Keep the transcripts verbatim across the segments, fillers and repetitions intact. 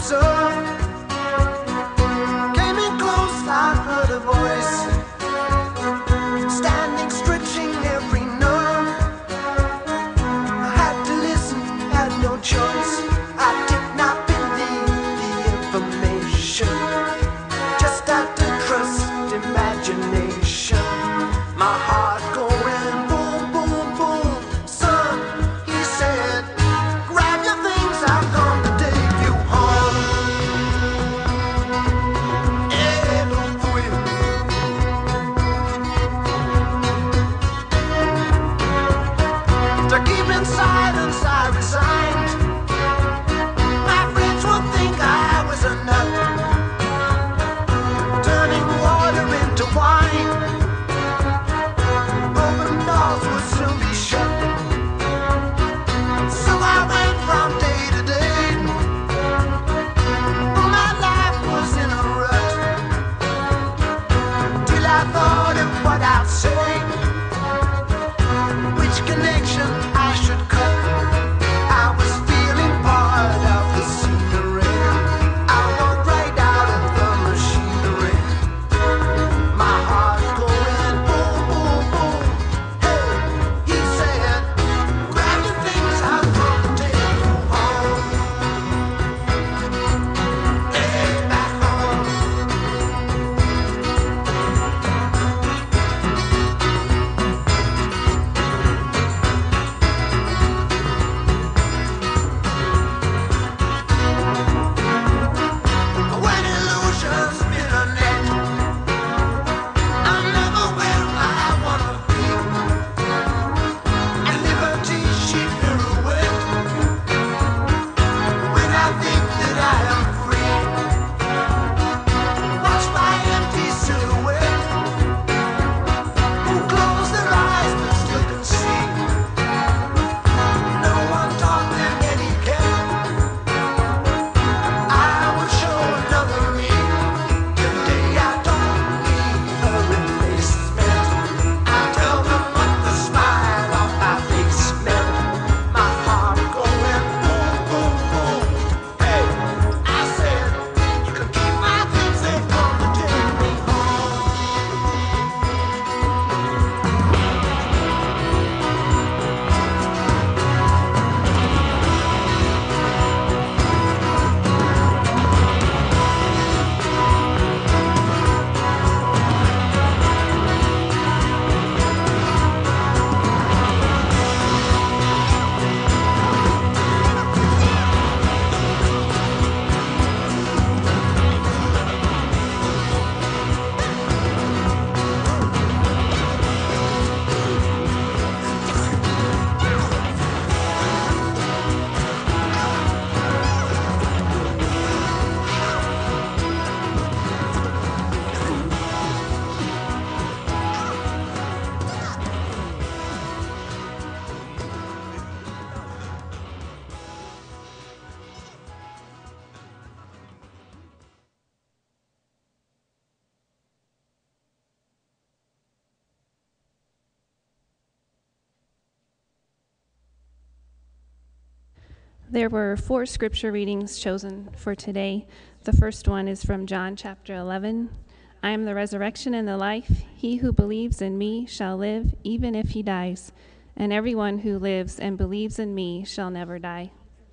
There were four scripture readings chosen for today. The first one is from John chapter eleven. I am the resurrection and the life. He who believes in me shall live even if he dies, and everyone who lives and believes in me shall never die.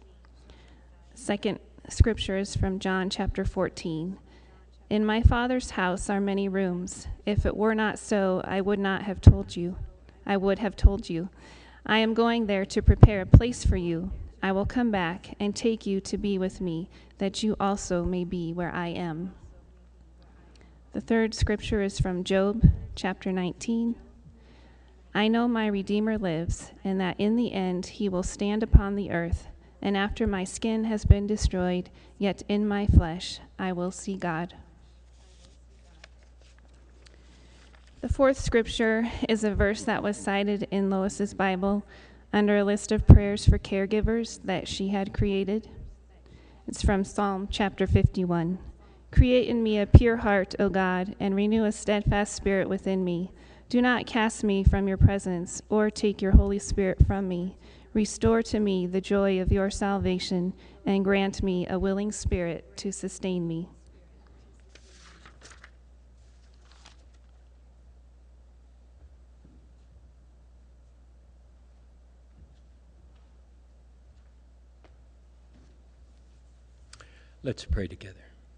Second scripture is from John chapter fourteen. In my Father's house are many rooms. If it were not so, I would not have told you. I would have told you. I am going there to prepare a place for you. I will come back and take you to be with me, that you also may be where I am. The third scripture is from Job chapter nineteen. I know my Redeemer lives, and that in the end he will stand upon the earth, and after my skin has been destroyed, yet in my flesh I will see God. The fourth scripture is a verse that was cited in Lois's Bible under a list of prayers for caregivers that she had created. It's from Psalm chapter fifty-one. Create in me a pure heart, O God, and renew a steadfast spirit within me. Do not cast me from your presence or take your Holy Spirit from me. Restore to me the joy of your salvation and grant me a willing spirit to sustain me. Let's pray together.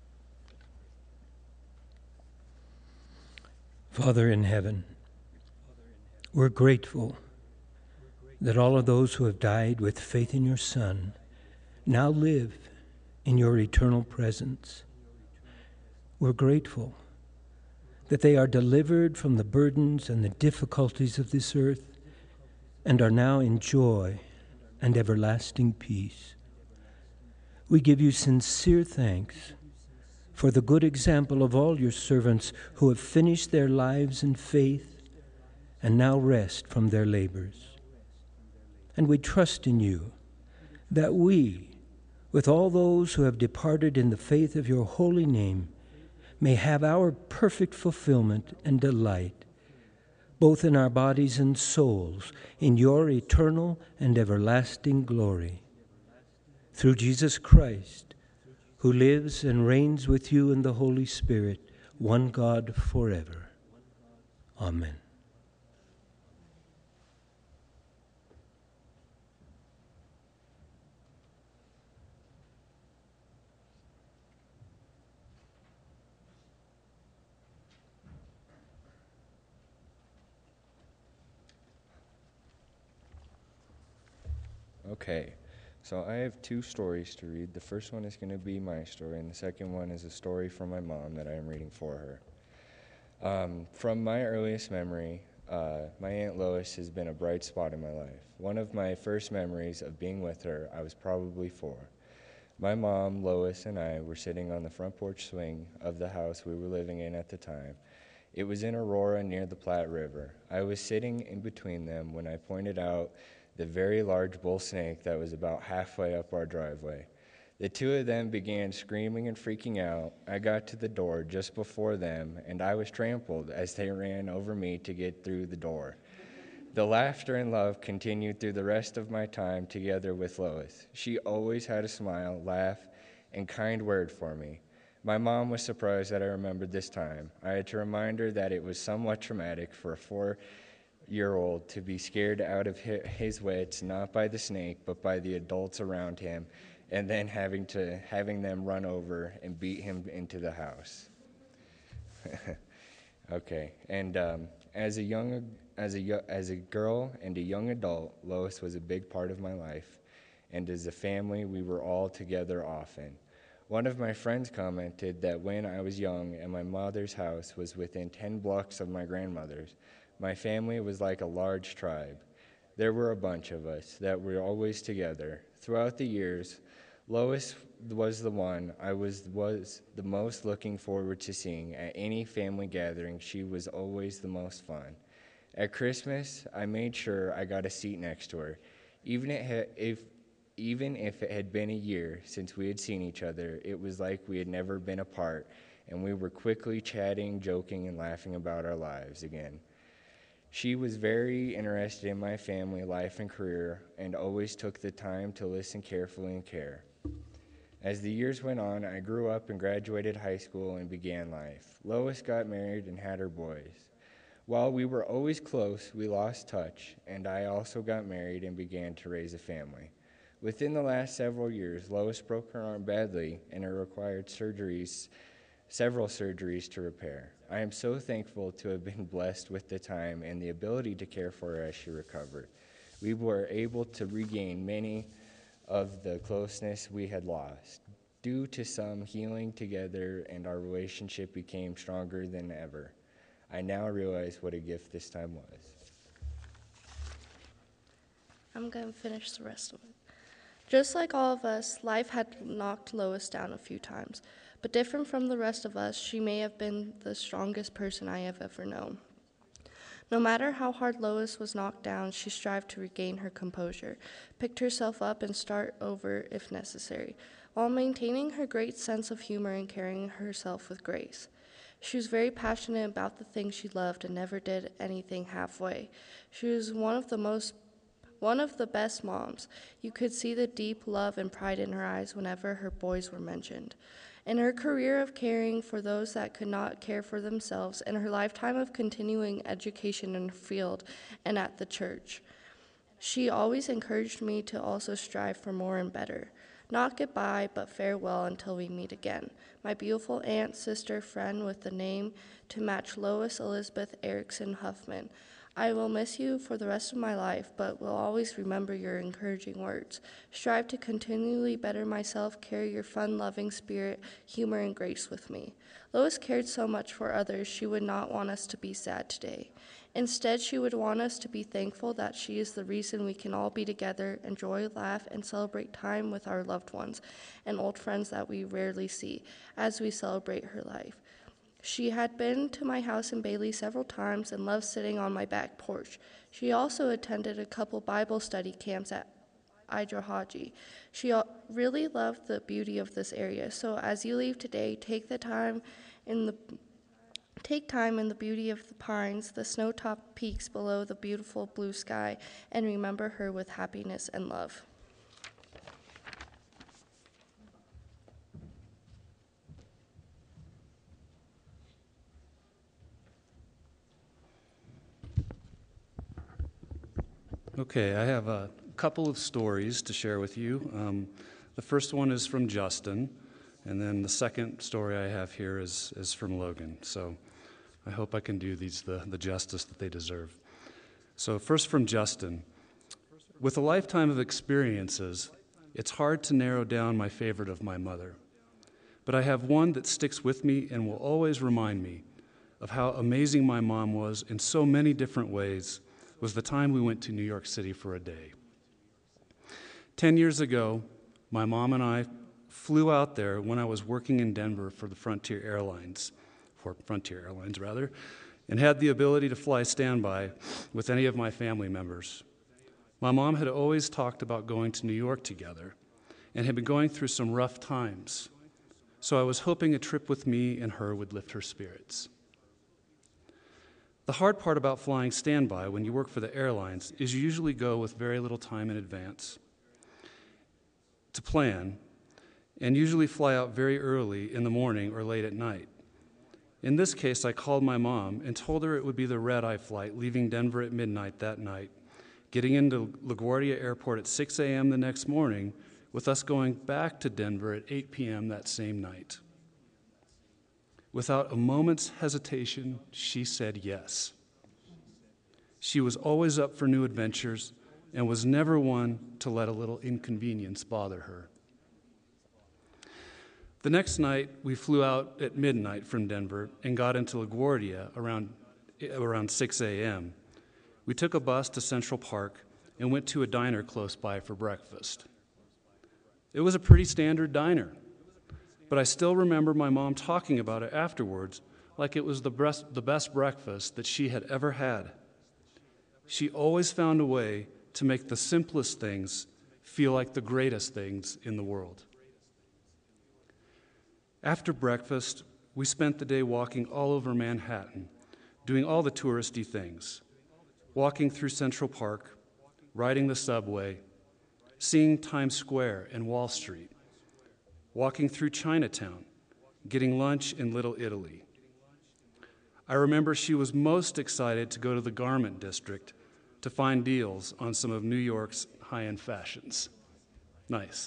Father in heaven, we're grateful that all of those who have died with faith in your Son now live in your eternal presence. We're grateful that they are delivered from the burdens and the difficulties of this earth and are now in joy and everlasting peace. We give you sincere thanks for the good example of all your servants who have finished their lives in faith and now rest from their labors. And we trust in you that we, with all those who have departed in the faith of your holy name, may have our perfect fulfillment and delight, both in our bodies and souls, in your eternal and everlasting glory. Through Jesus Christ, who lives and reigns with you in the Holy Spirit, one God forever. Amen. Okay, so I have two stories to read. The first one is going to be my story, and the second one is a story from my mom that I am reading for her. Um, from my earliest memory, uh, my Aunt Lois has been a bright spot in my life. One of my first memories of being with her, I was probably four. My mom, Lois, and I were sitting on the front porch swing of the house we were living in at the time. It was in Aurora near the Platte River. I was sitting in between them when I pointed out the very large bull snake that was about halfway up our driveway. The two of them began screaming and freaking out. I got to the door just before them, and I was trampled as they ran over me to get through the door. The laughter and love continued through the rest of my time together with Lois. She always had a smile, laugh, and kind word for me. My mom was surprised that I remembered this time. I had to remind her that it was somewhat traumatic for a four year old to be scared out of his wits, not by the snake, but by the adults around him, and then having to having them run over and beat him into the house. Okay, and um, as a young as a as a girl and a young adult, Lois was a big part of my life, and as a family, we were all together often. One of my friends commented that when I was young and my mother's house was within ten blocks of my grandmother's, my family was like a large tribe. There were a bunch of us that were always together. Throughout the years, Lois was the one I was was the most looking forward to seeing at any family gathering. She was always the most fun. At Christmas, I made sure I got a seat next to her. Even if even if it had been a year since we had seen each other, it was like we had never been apart, and we were quickly chatting, joking, and laughing about our lives again. She was very interested in my family life and career and always took the time to listen carefully and care. As the years went on, I grew up and graduated high school and began life. Lois got married and had her boys. While we were always close, we lost touch, and I also got married and began to raise a family. Within the last several years, Lois broke her arm badly and it required surgeries, several surgeries to repair. I am so thankful to have been blessed with the time and the ability to care for her as she recovered. We were able to regain many of the closeness we had lost. Due to some healing together, and our relationship became stronger than ever. I now realize what a gift this time was. I'm going to finish the rest of it. Just like all of us, life had knocked Lois down a few times. But different from the rest of us, she may have been the strongest person I have ever known. No matter how hard Lois was knocked down, she strived to regain her composure, picked herself up, and start over if necessary, while maintaining her great sense of humor and carrying herself with grace. She was very passionate about the things she loved and never did anything halfway. She was one of the most One of the best moms. You could see the deep love and pride in her eyes whenever her boys were mentioned. In her career of caring for those that could not care for themselves, and her lifetime of continuing education in her field and at the church, she always encouraged me to also strive for more and better. Not goodbye, but farewell until we meet again. My beautiful aunt, sister, friend with the name to match Lois Elizabeth Erickson Huffman. I will miss you for the rest of my life, but will always remember your encouraging words. Strive to continually better myself, carry your fun-loving spirit, humor, and grace with me. Lois cared so much for others, she would not want us to be sad today. Instead, she would want us to be thankful that she is the reason we can all be together, enjoy, laugh, and celebrate time with our loved ones and old friends that we rarely see as we celebrate her life. She had been to my house in Bailey several times and loved sitting on my back porch. She also attended a couple Bible study camps at Idahoji. She really loved the beauty of this area. So as you leave today, take the time in the take time in the beauty of the pines, the snow-topped peaks below the beautiful blue sky, and remember her with happiness and love. Okay, I have a couple of stories to share with you. Um, the first one is from Justin, and then the second story I have here is, is from Logan. So I hope I can do these the, the justice that they deserve. So first from Justin. With a lifetime of experiences, it's hard to narrow down my favorite of my mother. But I have one that sticks with me and will always remind me of how amazing my mom was in so many different ways. Was the time we went to New York City for a day. Ten years ago, my mom and I flew out there when I was working in Denver for the Frontier Airlines, for Frontier Airlines rather, and had the ability to fly standby with any of my family members. My mom had always talked about going to New York together and had been going through some rough times, so I was hoping a trip with me and her would lift her spirits. The hard part about flying standby when you work for the airlines is you usually go with very little time in advance to plan, and usually fly out very early in the morning or late at night. In this case, I called my mom and told her it would be the red-eye flight leaving Denver at midnight that night, getting into LaGuardia Airport at six a.m. the next morning, with us going back to Denver at eight p.m. that same night. Without a moment's hesitation, she said yes. She was always up for new adventures and was never one to let a little inconvenience bother her. The next night, we flew out at midnight from Denver and got into LaGuardia around, around six a.m. We took a bus to Central Park and went to a diner close by for breakfast. It was a pretty standard diner, but I still remember my mom talking about it afterwards like it was the best, the best breakfast that she had ever had. She always found a way to make the simplest things feel like the greatest things in the world. After breakfast, we spent the day walking all over Manhattan, doing all the touristy things, walking through Central Park, riding the subway, seeing Times Square and Wall Street, walking through Chinatown, getting lunch in Little Italy. I remember she was most excited to go to the garment district to find deals on some of New York's high-end fashions. Nice.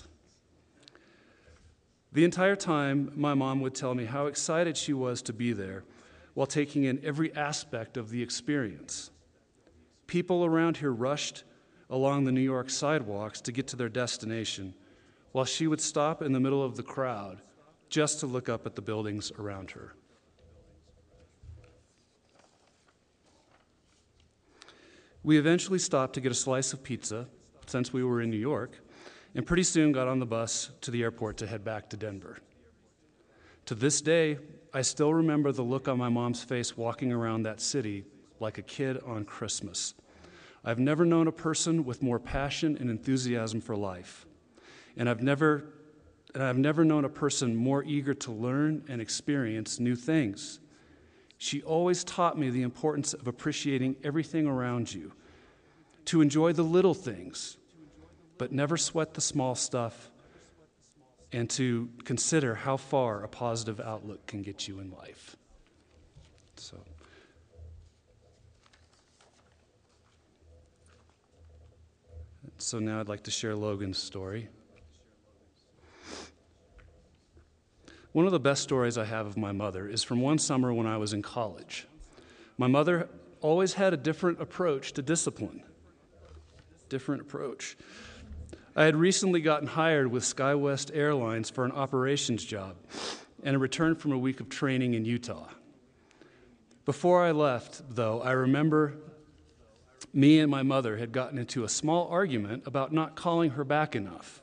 The entire time, my mom would tell me how excited she was to be there while taking in every aspect of the experience. People around here rushed along the New York sidewalks to get to their destination, while she would stop in the middle of the crowd just to look up at the buildings around her. We eventually stopped to get a slice of pizza, since we were in New York, and pretty soon got on the bus to the airport to head back to Denver. To this day, I still remember the look on my mom's face walking around that city like a kid on Christmas. I've never known a person with more passion and enthusiasm for life, and I've never, and I've never known a person more eager to learn and experience new things She always taught me the importance of appreciating everything around you, to enjoy the little things, but never sweat the small stuff, and to consider how far a positive outlook can get you in life. So, so now I'd like to share Logan's story. One of the best stories I have of my mother is from one summer when I was in college. My mother always had a different approach to discipline. Different approach. I had recently gotten hired with SkyWest Airlines for an operations job and returned from a week of training in Utah. Before I left, though, I remember me and my mother had gotten into a small argument about not calling her back enough.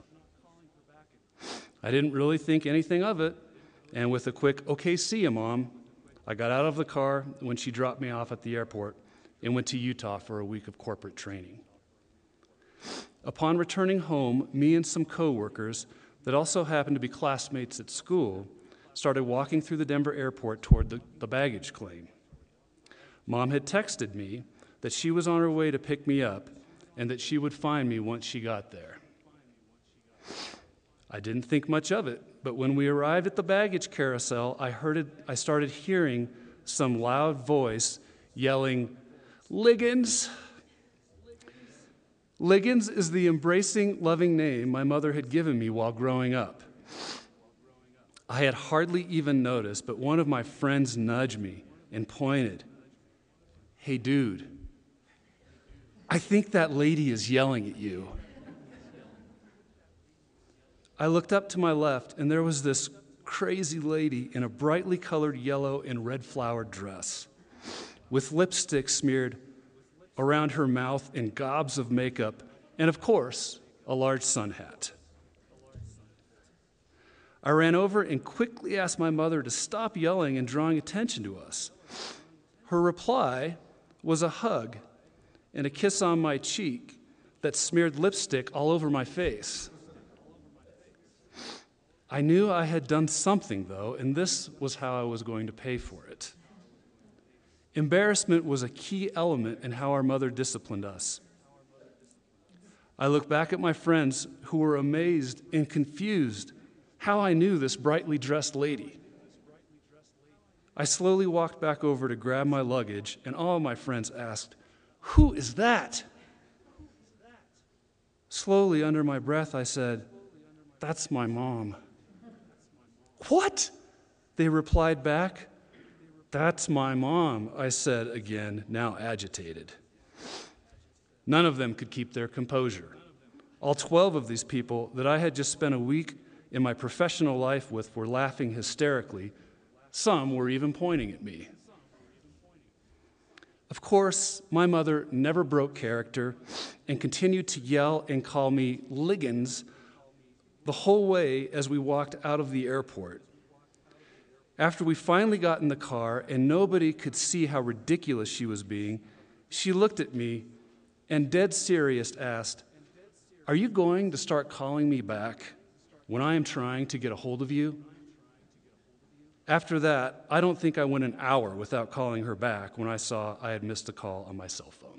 I didn't really think anything of it, and with a quick, "Okay, see ya, Mom," I got out of the car when she dropped me off at the airport and went to Utah for a week of corporate training. Upon returning home, me and some coworkers that also happened to be classmates at school started walking through the Denver airport toward the, the baggage claim. Mom had texted me that she was on her way to pick me up and that she would find me once she got there. I didn't think much of it, but when we arrived at the baggage carousel, I heard it, I started hearing some loud voice yelling, "Liggins!" Liggins is the embracing, loving name my mother had given me while growing up. I had hardly even noticed, but one of my friends nudged me and pointed, "Hey, dude, I think that lady is yelling at you." I looked up to my left, and there was this crazy lady in a brightly colored yellow and red flowered dress, with lipstick smeared around her mouth and gobs of makeup, and of course, a large sun hat. I ran over and quickly asked my mother to stop yelling and drawing attention to us. Her reply was a hug and a kiss on my cheek that smeared lipstick all over my face. I knew I had done something, though, and this was how I was going to pay for it. Embarrassment was a key element in how our mother disciplined us. I look back at my friends who were amazed and confused how I knew this brightly dressed lady. I slowly walked back over to grab my luggage, and all of my friends asked, "Who is that?" Slowly, under my breath, I said, "That's my mom." "What?" they replied back. "That's my mom," I said again, now agitated. None of them could keep their composure. All twelve of these people that I had just spent a week in my professional life with were laughing hysterically. Some were even pointing at me. Of course, my mother never broke character and continued to yell and call me Liggins the whole way as we walked out of the airport. After we finally got in the car and nobody could see how ridiculous she was being, she looked at me and dead serious asked, "Are you going to start calling me back when I am trying to get a hold of you?" After that, I don't think I went an hour without calling her back when I saw I had missed a call on my cell phone.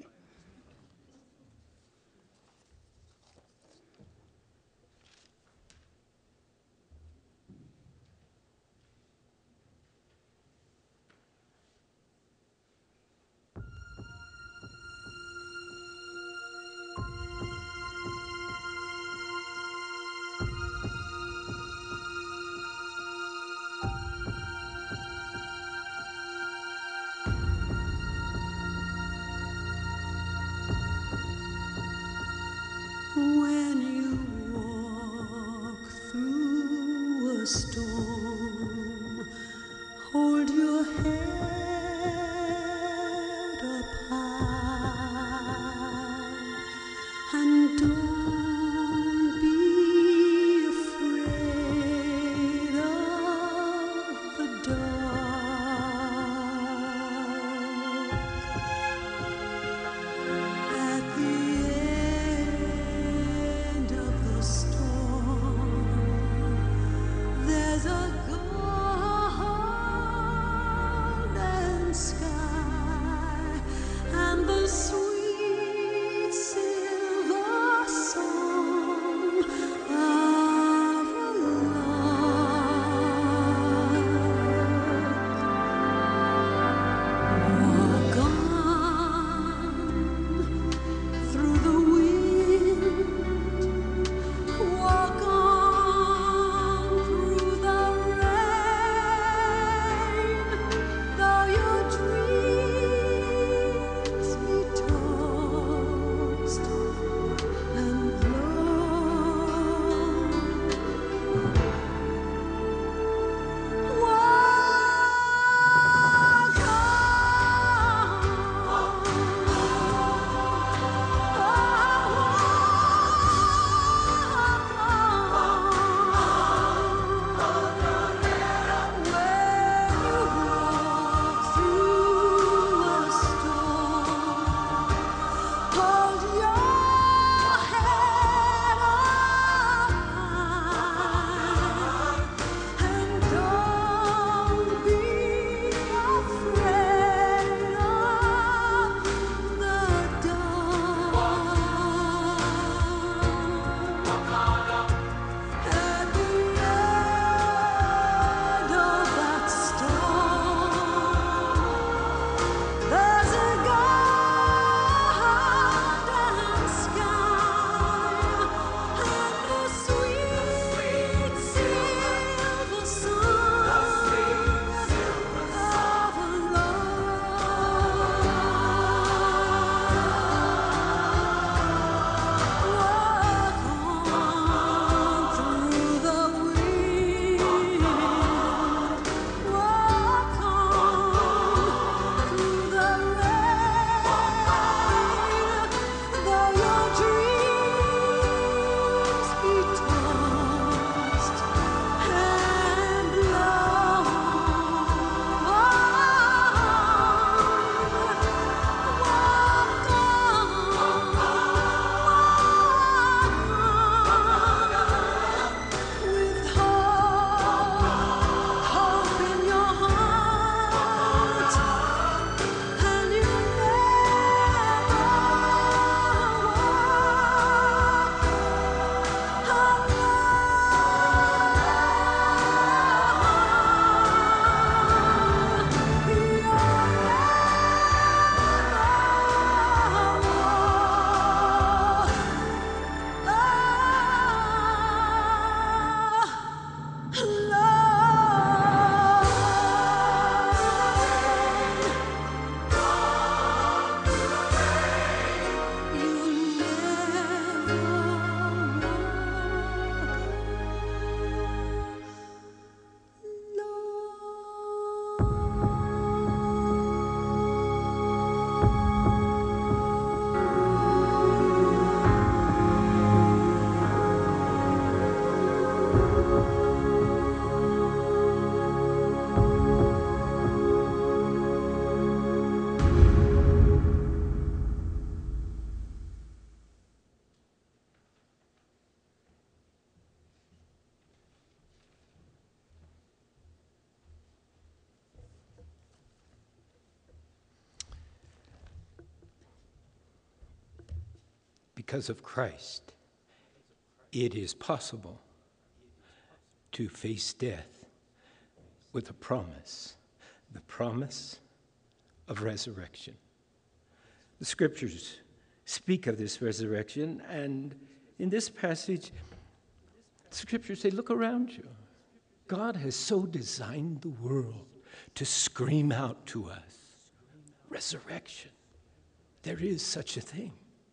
because of Christ, it is possible to face death with a promise, the promise of resurrection. The scriptures speak of this resurrection, and in this passage, the scriptures say, look around you. God has so designed the world to scream out to us, resurrection. There is such a thing.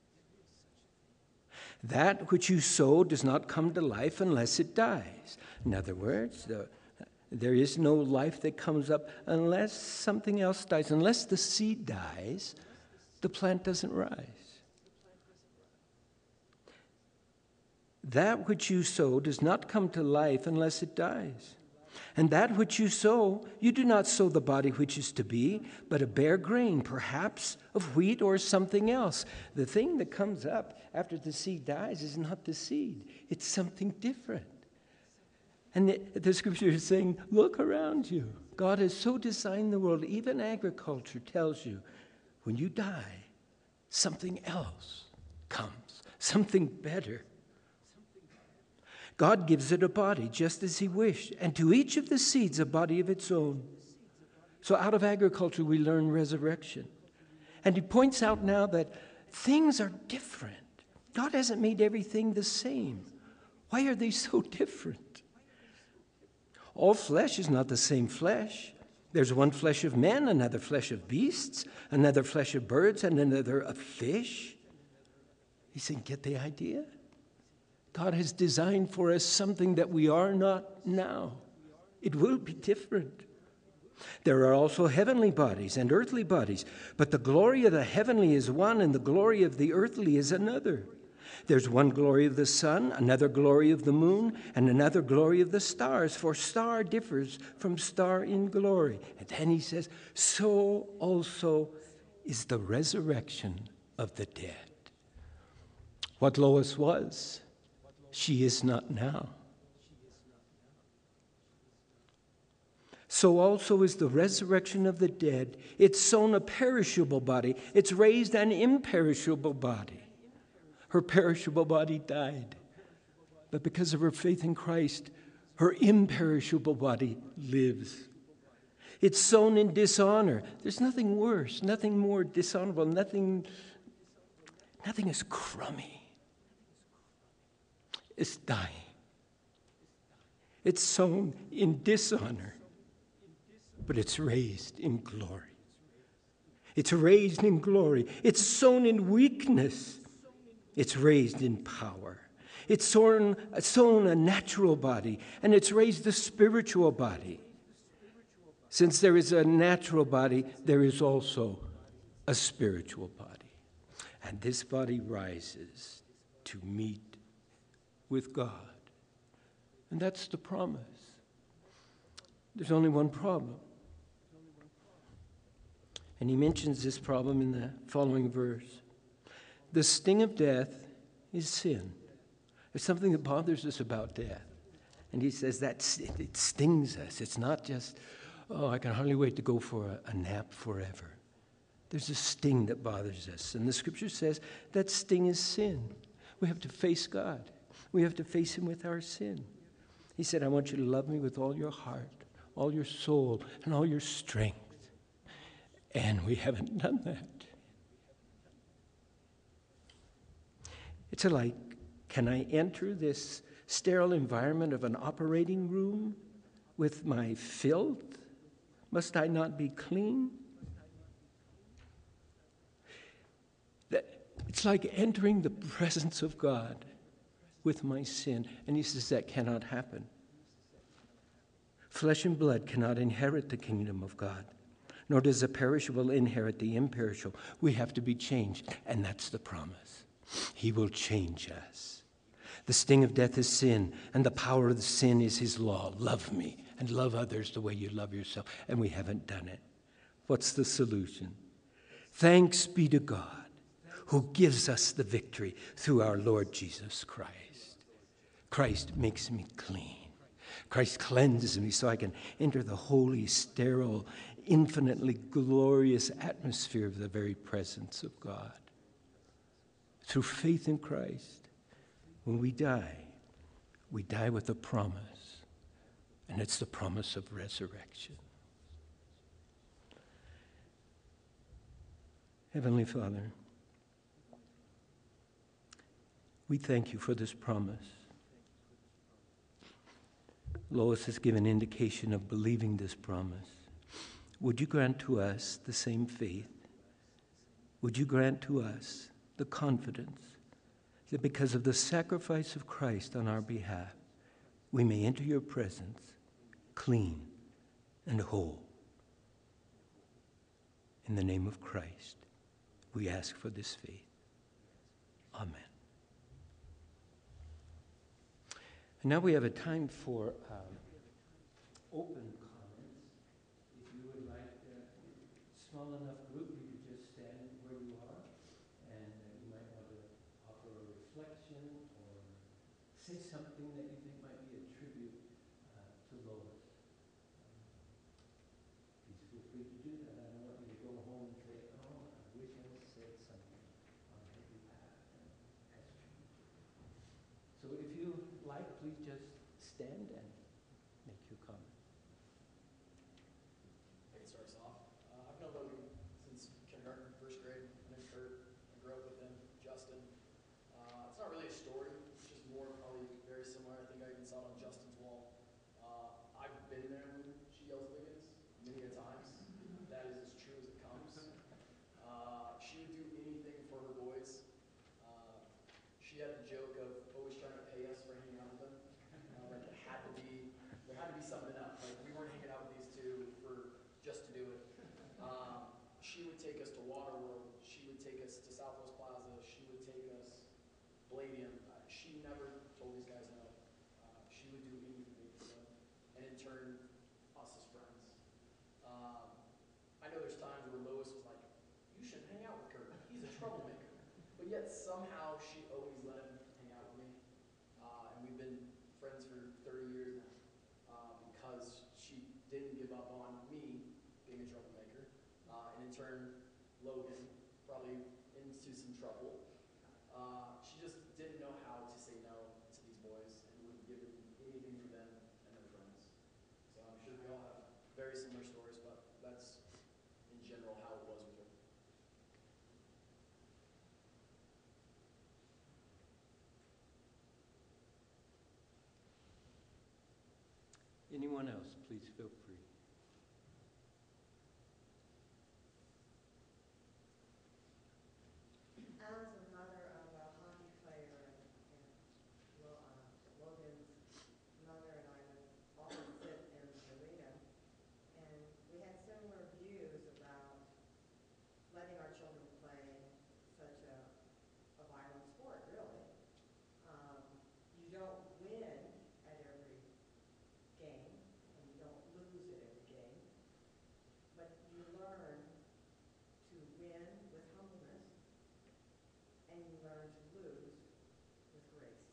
That which you sow does not come to life unless it dies. In other words, the, there is no life that comes up unless something else dies. Unless the seed dies, the plant doesn't rise. That which you sow does not come to life unless it dies. And that which you sow, you do not sow the body which is to be, but a bare grain, perhaps of wheat or something else. The thing that comes up after the seed dies is not the seed. It's something different. And the, the scripture is saying, look around you. God has so designed the world. Even agriculture tells you, when you die, something else comes, something better. God gives it a body just as he wished, and to each of the seeds a body of its own. So out of agriculture we learn resurrection. And he points out now that things are different. God hasn't made everything the same. Why are they so different? All flesh is not the same flesh. There's one flesh of men, another flesh of beasts, another flesh of birds, and another of fish. He's saying, get the idea? God has designed for us something that we are not now. It will be different. There are also heavenly bodies and earthly bodies, but the glory of the heavenly is one, and the glory of the earthly is another. There's one glory of the sun, another glory of the moon, and another glory of the stars, for star differs from star in glory. And then he says, so also is the resurrection of the dead. What Lois was, she is not now. So also is the resurrection of the dead. It's sown a perishable body. It's raised an imperishable body. Her perishable body died. But because of her faith in Christ, her imperishable body lives. It's sown in dishonor. There's nothing worse, nothing more dishonorable, nothing, nothing as crummy. It's dying. It's sown in dishonor, but it's raised in glory. It's raised in glory. It's sown in weakness. It's raised in power. It's sown, sown a natural body, and it's raised a spiritual body. Since there is a natural body, there is also a spiritual body. And this body rises to meet with God. And that's the promise. There's only one problem. And he mentions this problem in the following verse. The sting of death is sin. There's something that bothers us about death. And he says that it stings us. It's not just, oh, I can hardly wait to go for a, a nap forever. There's a sting that bothers us. And the scripture says that sting is sin. We have to face God. We have to face him with our sin. He said, I want you to love me with all your heart, all your soul, and all your strength. And we haven't done that. It's like, can I enter this sterile environment of an operating room with my filth? Must I not be clean? It's like entering the presence of God with my sin. And he says that cannot happen. Flesh and blood cannot inherit the kingdom of God, nor does the perishable inherit the imperishable. We have to be changed, and that's the promise. He will change us. The sting of death is sin, and the power of the sin is his law. Love me and love others the way you love yourself. And we haven't done it. What's the solution? Thanks be to God who gives us the victory through our Lord Jesus Christ. Christ makes me clean. Christ cleanses me so I can enter the holy, sterile, infinitely glorious atmosphere of the very presence of God. through faith in Christ, when we die, we die with a promise, and it's the promise of resurrection. Heavenly Father, we thank you for this promise. Lois has given indication of believing this promise. Would you grant to us the same faith? Would you grant to us the confidence that because of the sacrifice of Christ on our behalf, we may enter your presence clean and whole? In the name of Christ, we ask for this faith. Amen. And now we have a time for um, open comments. If you would like a small enough group, you could just stand where you are, and uh, you might want to offer a reflection or say something that you think might be a tribute uh, to Lois. Um, please feel free to do that. I don't want you to go home and say, oh, I wish I had said something on her behalf as tribute. So if you like, please just stand and make your comment. I can start us off. Uh, I've known Logan since kindergarten, first grade. I knew Kurt. I grew up with him. Justin. Uh, it's not really a story. It's just more probably very similar. I think I even saw it on Justin's wall. Uh, I've been there when she yells Liggins many a times. That is as true as it comes. Uh, she would do anything for her boys. Uh, she had the joke of always trying to pay us for hanging out with them. Uh, like it had to be, there had to be something enough. Like we weren't hanging out with these two for just to do it. Um, she would take us to Waterworld. She would take us to Southwest Plaza. She would take us Palladium. Uh, she never told these guys no. Uh, she would do anything for them, and in turn, us as friends. Um, I know there's times where Lois was like, "You shouldn't hang out with Kurt. He's a troublemaker," but yet somehow she always let him hang out with me, uh, and we've been friends for thirty years now. Uh, because she didn't give up on me being a troublemaker, uh, and in turn, Logan, probably into some trouble. Uh, she just didn't know how to say no to these boys and would give anything for them and their friends. So I'm sure we all have very similar stories, but that's in general how it was with her. Anyone else, please feel free. As a mother of a hockey player, and, and Lo- uh, Logan's mother and I would always sit in the arena, and we had similar views about letting our children play such a, a violent sport, really. Um, you don't win at every game, and you don't lose at every game, but you learn to win with humbleness, and you learn to lose with grace.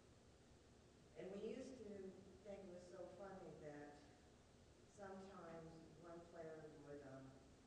And we used to think it was so funny that sometimes one player would um,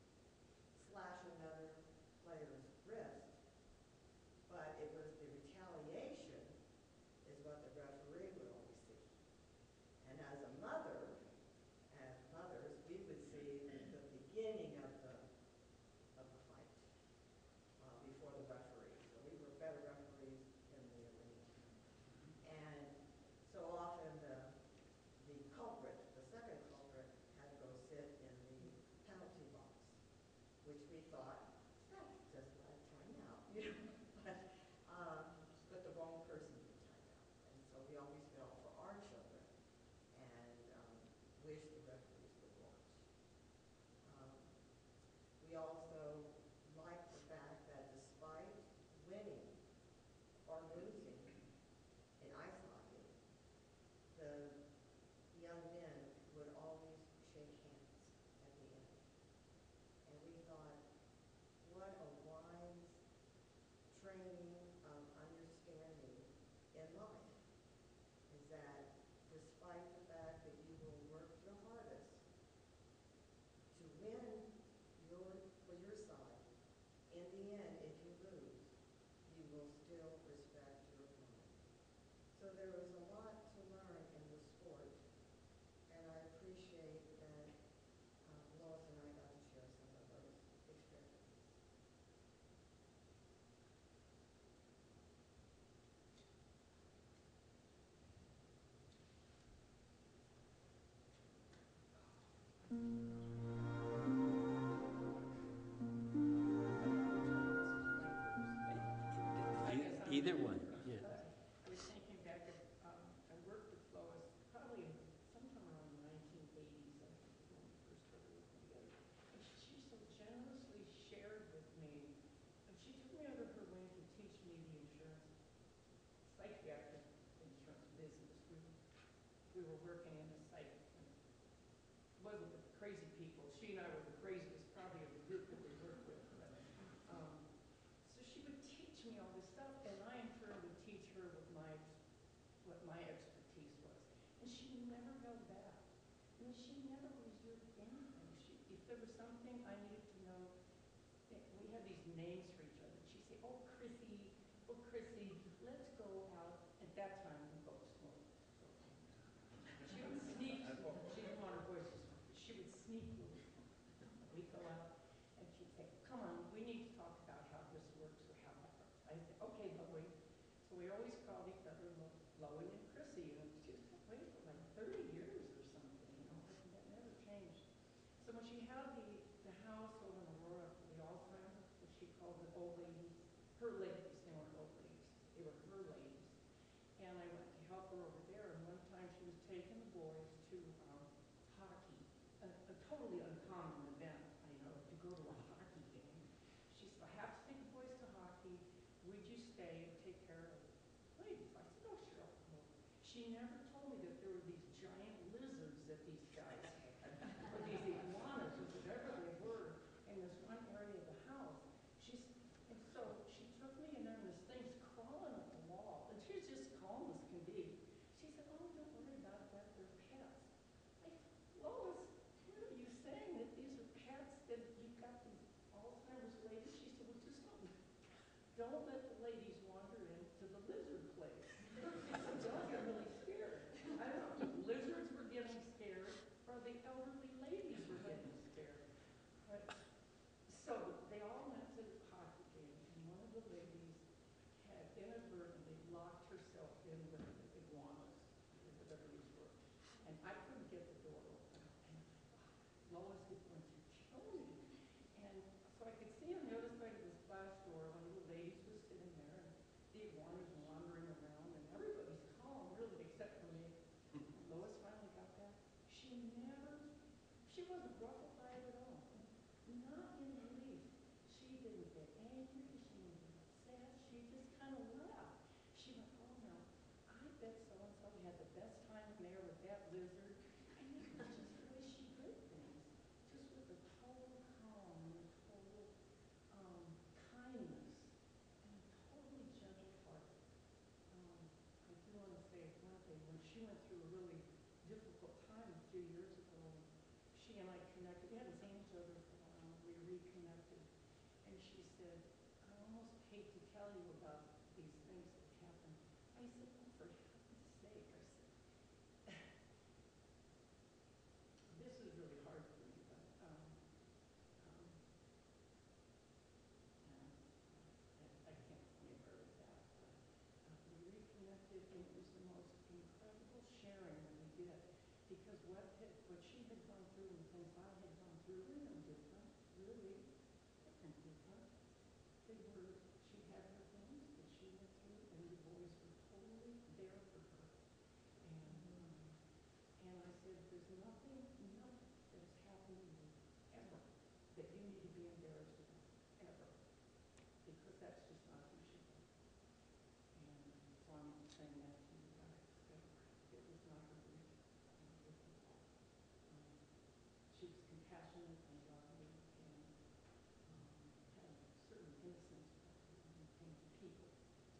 slash another player's wrist, but it was the retaliation is what the referee would always see. And as a mother, as mothers, we would see the beginning of the of the fight uh, before the referee. So we were better referees in the arena. And so often the the culprit, the second culprit, had to go sit in the penalty box, which we thought, that's just like timeout, you know. But um, but the wrong person did timeout. And so we always felt for our children and um, wish the referees would watch. Um, we also like the fact that despite winning or losing in ice hockey, the young men would always shake hands at the end. And we thought, what a wise training of understanding in life is that despite the fact that you will work your hardest to win your for your Either one, yeah. I was thinking back, at, um, I worked with Lois probably sometime around the nineteen eighties, I think, when we first started working together. And she so generously shared with me, and she took me under her wing to teach me the insurance, psychiatric insurance business. We were, we were working in a psych, and it wasn't with the crazy people. She and I were the craziest probably of the group that we worked with. But, um, so she would teach me all this stuff, and I in turn would teach her what my, what my expertise was. And she never held back. I mean, she never reserved anything. She, if there was something I needed to know, we had these names for each other. She'd say, oh, Chrissy, oh, Chrissy, let's go out. At that time, we both smoked. So she would sneak, she didn't want her voice to smoke, but she would sneak loose. We'd go out, and she'd say, come on, we need to talk about how this works or how that works. I'd say, okay, Loie. So we always called each other Lo- Loie and Chrissy, and she was that way for like thirty years or something, you know, that never changed. So when she had the, the house over in Aurora for the Alzheimer's, what she called the old ladies, her ladies, they weren't old ladies, they were her ladies. And I went to help her over there, and one time she was taking the boys to um, hockey, a, a totally uncommon event, you know, to go to a hockey game. She said, I have to take the boys to hockey. Would you stay and take care of the ladies? I said, oh, sure. Well, she never told me that there were these giant lizards that these guys had, or these iguanas, or whatever they were, in this one area of the house. She's, and so she took me, and then this thing's crawling up the wall, and she's just calm as can be. She said, oh, don't worry about that, they're pets. I said, Lois, what are you saying, that these are pets, that you've got these Alzheimer's ladies? She said, well, just don't, don't let the ladies wander into the lizard place. Don't get really scared. I don't know if the lizards were getting scared or the elderly ladies were getting scared. But, so they all went to the hockey game, and one of the ladies had inadvertently locked herself in with the iguanas, or whatever these were. And I couldn't get the door open. And Lois is going to kill me. And so I could see on the other side of this glass door, one of the ladies was sitting there, and the iguanas wandering around, and everybody's calm, really, except for me. And Lois finally got back. She never, she wasn't ruffled by it at all. Not in the least. She didn't get angry. She didn't get upset. She just kind of laughed. She went, oh, no, I bet so-and-so had the best time in there with that lizard. And it was just the way she did things. Just with a total calm and a total um, kindness and a totally gentle heart. Um, I do want to say one thing. When she went through a really difficult time a few years ago, she and I connected. We hadn't seen each other for a while. We reconnected. And she said, I almost hate to tell you about these things that happened. I said, oh, for heaven's sake. I said, this is really hard for me, but um, um, yeah, I, I can't blame her with that. But uh, we reconnected, and it was the most incredible sharing that we did. Because what had, what she had gone through and the things I had gone through were no different, really. They weren't different. They were, she had her things that she went through, and the boys were totally there for her. And um, and I said, there's nothing, nothing that has happened to you ever that you need to be embarrassed about, ever. Because that's just not who she was. And so I'm saying that to you guys, that it was not her grief. Um, she was compassionate and loving, and um, had a certain innocence about her when it came to people.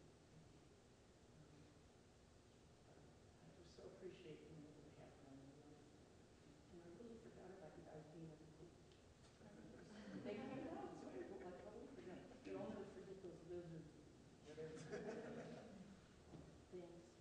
Um, I just so appreciate being able to have her in my life. And I really forgot about you guys being at the group. They came out, so I was like, oh, forgot. You'll never forget those lizards. Whatever. Thanks.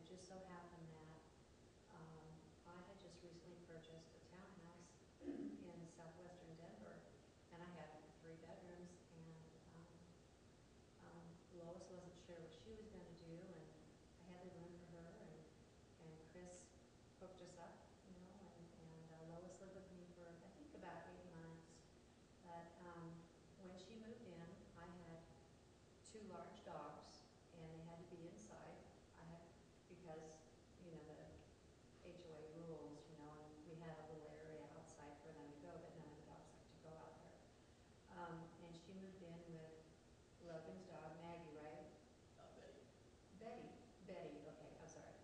it just so happened that um, I had just recently purchased a townhouse in southwestern Denver, and I had three bedrooms, and um, um, Lois wasn't sure what she was going to do, and I had the room for her, and, and Chris hooked us up, you know, and, and uh, Lois lived with me for, I think, about eight months. But um, when she moved in, I had two large dogs, and they had to be inside. I had, because, you know, the H O A rules, you know, and we had a little area outside for them to go, but none of the dogs like to go out there. Um, and she moved in with Logan's dog, Maggie, right? Uh, Betty. Betty. Betty, okay, I'm sorry.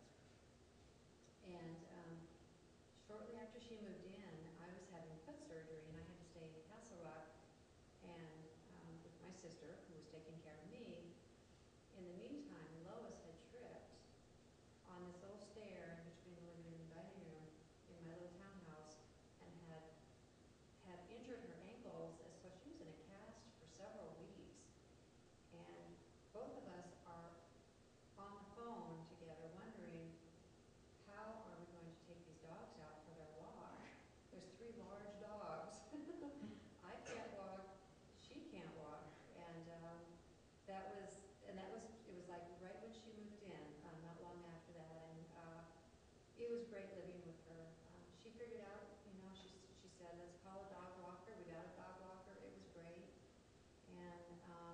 And um, shortly after she moved in, I was having foot surgery, and I had to stay in Castle Rock, and um, with my sister, who was taking care of me. In the meantime, Lois had tripped on this little stair in between the living room and dining room in my little townhouse, and had had injured her ankles, and so she was in a cast for several weeks. And both of us are on the phone together wondering, how are we going to take these dogs out for their walk? There's three large dogs. I can't walk, she can't walk, and um, that was, and that was, it was like right when she moved in, um, not long after that, and uh, it was great living with her. Um, she figured out, you know, she she said, let's call a dog walker. We got a dog walker. It was great, and um,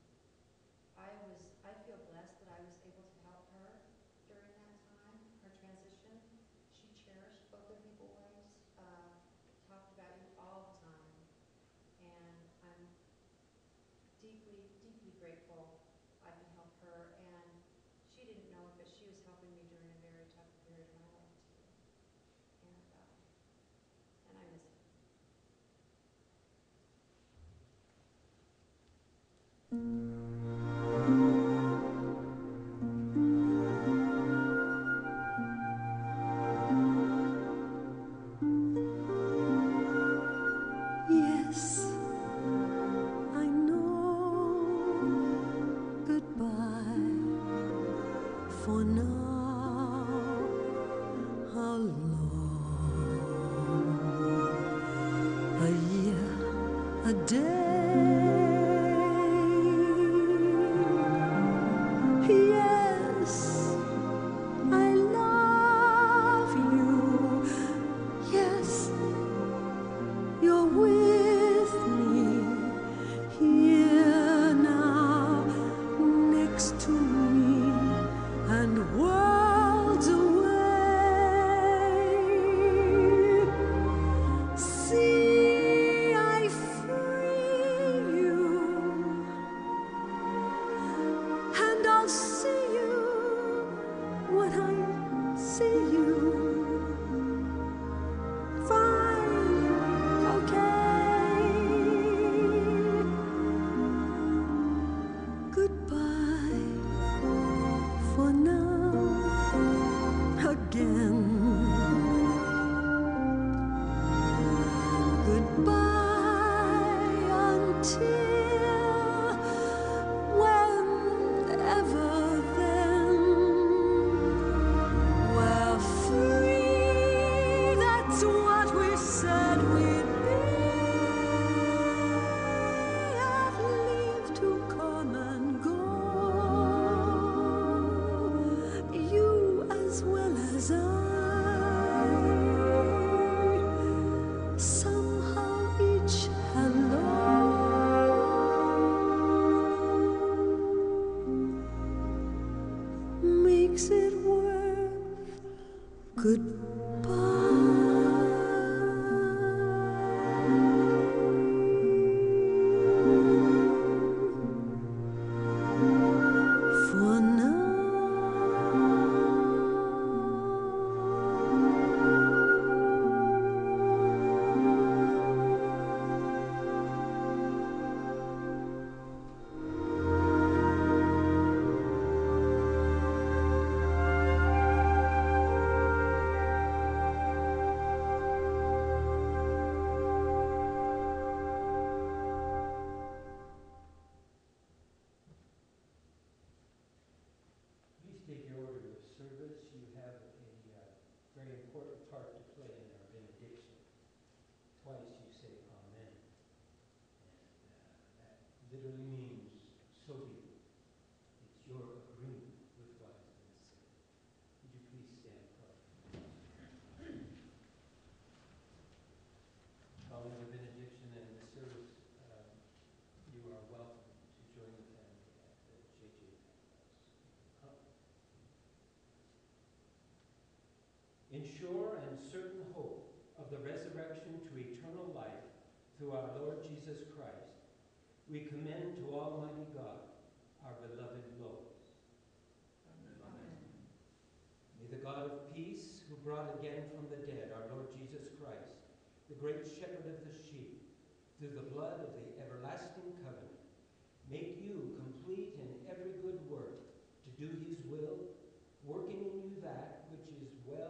I was, I feel blessed that I was able to help her during that time, her transition. She cherished both of you boys, uh, talked about you all the time, and I'm deeply, deeply grateful I could help her, and she didn't know it, but she was helping me during a very tough period of my life too, and uh, and I miss her. Yes, I know. Goodbye for now. How long? A year, a day. Yes, I love you. Yes, you're with me here now, next to me, and worlds away. See, I free you, and I'll see you when I see you. Fine, okay. Goodbye for now, again. Goodbye until whenever then. We're free, that's what we said we'd be. I've leave to come and go, you as well as I. Somehow each hello makes it worth goodbye. For now. service, you have a uh, very important part to play in our benediction. Twice you say Amen. And uh, that literally means, so be it. It's your agreement with what has been said. Would you please stand for us? Following the benediction and the service, um, you are welcome to join the family at the J J House. In sure and certain hope of the resurrection to eternal life through our Lord Jesus Christ, we commend to Almighty God our beloved Lois. Amen. May the God of peace, who brought again from the dead our Lord Jesus Christ, the great shepherd of the sheep, through the blood of the everlasting covenant, make you complete in every good work to do his will, working in you that which is well